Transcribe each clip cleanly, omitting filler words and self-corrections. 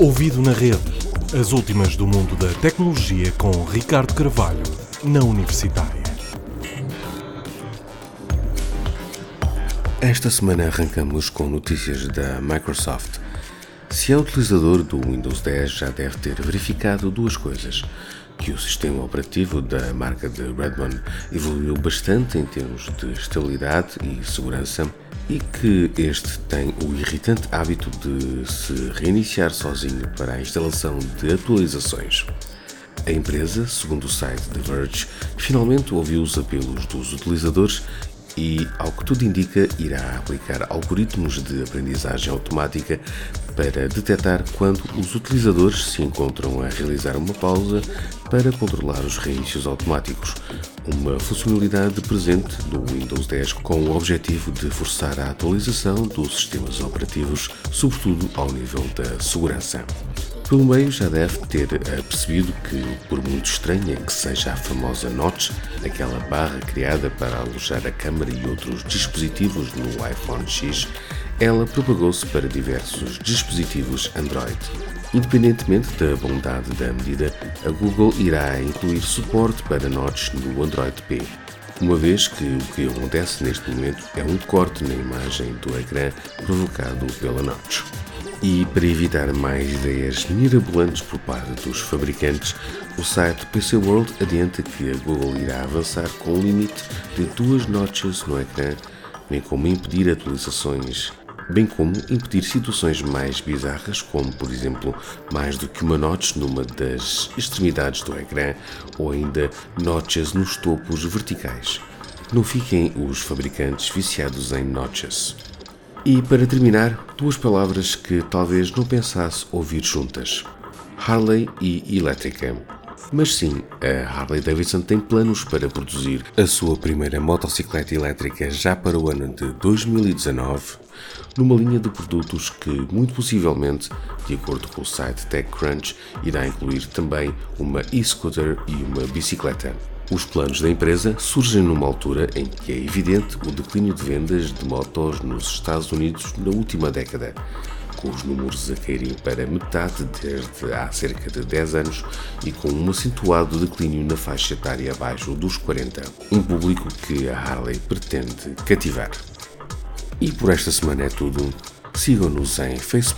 Ouvido na Rede. As últimas do mundo da tecnologia com Ricardo Carvalho, na Universitária. Esta semana arrancamos com notícias da Microsoft. Se é utilizador do Windows 10, já deve ter verificado duas coisas: que o sistema operativo da marca de Redmond evoluiu bastante em termos de estabilidade e segurança, e que este tem o irritante hábito de se reiniciar sozinho para a instalação de atualizações. A empresa, segundo o site The Verge, finalmente ouviu os apelos dos utilizadores e, ao que tudo indica, irá aplicar algoritmos de aprendizagem automática para detectar quando os utilizadores se encontram a realizar uma pausa para controlar os reinicios automáticos, uma funcionalidade presente no Windows 10 com o objetivo de forçar a atualização dos sistemas operativos, sobretudo ao nível da segurança. Pelo meio, já deve ter percebido que, por muito estranha que seja a famosa Notch, aquela barra criada para alojar a câmera e outros dispositivos no iPhone X, ela propagou-se para diversos dispositivos Android. Independentemente da bondade da medida, a Google irá incluir suporte para Notch no Android P, uma vez que o que acontece neste momento é um corte na imagem do ecrã provocado pela Notch. E para evitar mais ideias mirabolantes por parte dos fabricantes, o site PC World adianta que a Google irá avançar com um limite de 2 notches no ecrã, bem como impedir atualizações, bem como impedir situações mais bizarras, como por exemplo mais do que uma notch numa das extremidades do ecrã ou ainda notches nos topos verticais. Não fiquem os fabricantes viciados em notches. E para terminar, duas palavras que talvez não pensasse ouvir juntas: Harley e elétrica. Mas sim, a Harley Davidson tem planos para produzir a sua primeira motocicleta elétrica já para o ano de 2019, numa linha de produtos que, muito possivelmente, de acordo com o site TechCrunch, irá incluir também uma e-scooter e uma bicicleta. Os planos da empresa surgem numa altura em que é evidente o declínio de vendas de motos nos Estados Unidos na última década, com os números a caírem para metade desde há cerca de 10 anos e com um acentuado declínio na faixa etária abaixo dos 40, um público que a Harley pretende cativar. E por esta semana é tudo. Sigam-nos em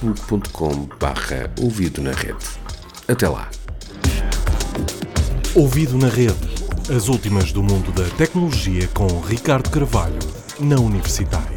facebook.com/ouvido na rede. Até lá! Ouvido na Rede. As últimas do mundo da tecnologia com Ricardo Carvalho, na Universitária.